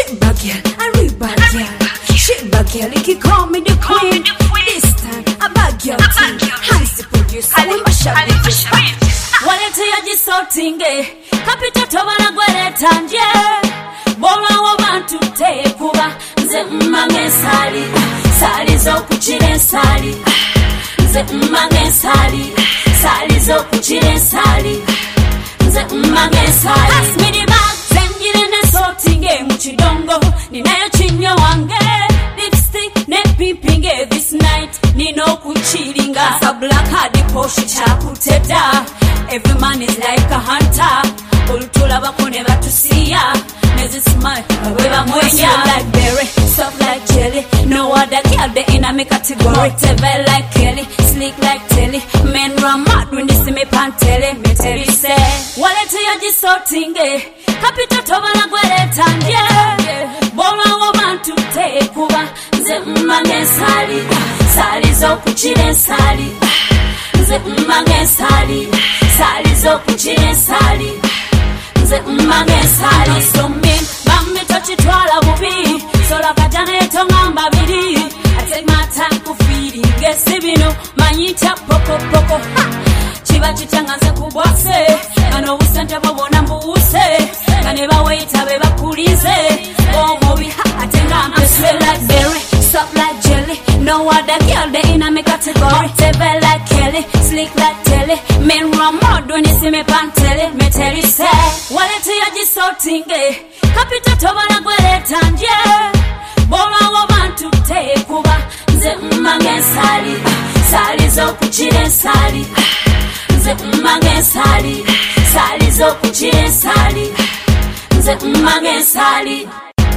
Shit bag girl, a real bad girl. Shit bag girl, you can call me the queen. This time, a bad girl team. Hands the producer, we mash up the fish. Walete ya jisotinge kapita tobana gweleta nje bolwa wabantu tekuba nze mmange sali sali zo kuchire sali nze mmange sali sali zo kuchire sali nze mmange sali asmidi bag zenjire ne sotinge muchidongo ninayo chinyo wange lipstick ne pimpinge this night nino kuchiringa sa black hadi poshi chakuteda. Every man is like a hunter. Ultula bakone batusiya. Nezi smile, weba mwenya. Like berry, soft like jelly. No other girl they in a me category. Whatever like Kelly, slick like Telly. Men run mad when they see me pantele. Me tell you say, walete ya jisotinge. Kapita toba na gweleta nje. Bolwa wabantu tekuba. Nze mmange sali. Sali zo kuchire sali. Nze mmange sali. Sali zo kuchire sali. Nze mmange sali. So mean, bambi tochitwala bubi. Sola kajane tongamba bidi. I take my time to feed it. Gesi bino, manyita poko poko. Chiba chitangaze kubwase. Kano usente babona mbuuse. Kaneba waita beba kulize. Omobi atenga I smell like berry, soft like jelly. No other girl they in a me category. Whatever like Kelly, slick like Telly. Men run mad when you see me pantele. Me tell you say, walete ya jisotinge kapita toba na gweleta nje bolwa wabantu tekuba nze mmange sali sali zo kuchire sali nze mmange sali sali zo kuchire sali nze mmange sali.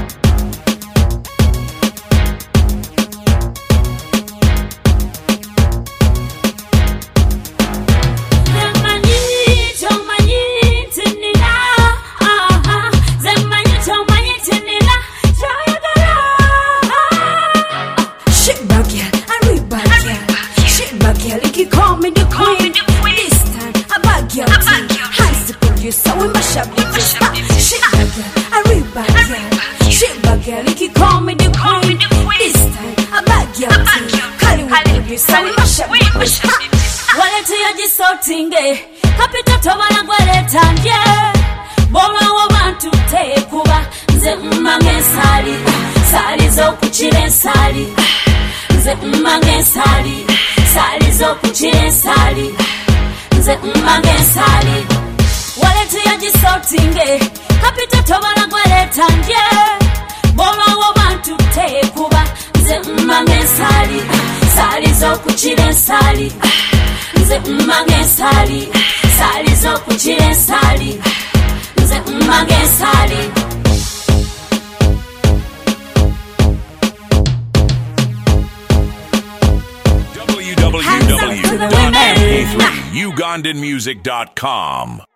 So we mash up the fish. Shit bag girl, a real bad girl. Shit bag girl, you can call me the queen. This time, a bad girl team. Hollywood producer, we mash up the fish. Walete ya jisotinge kapita toba na gweleta nje bolwa wabantu tekuba nze mmange sali sali zo kuchire sali nze mmange sali sali zo kuchire sali nze mmange sali. Walete ya jisotinge kapita toba na gweleta nje bolwa wabantu tekuba nze mmange sali sali zo kuchire sali nze mmange sali sali zo kuchire sali nze mmange sali. www.mp3ugandanmusic.com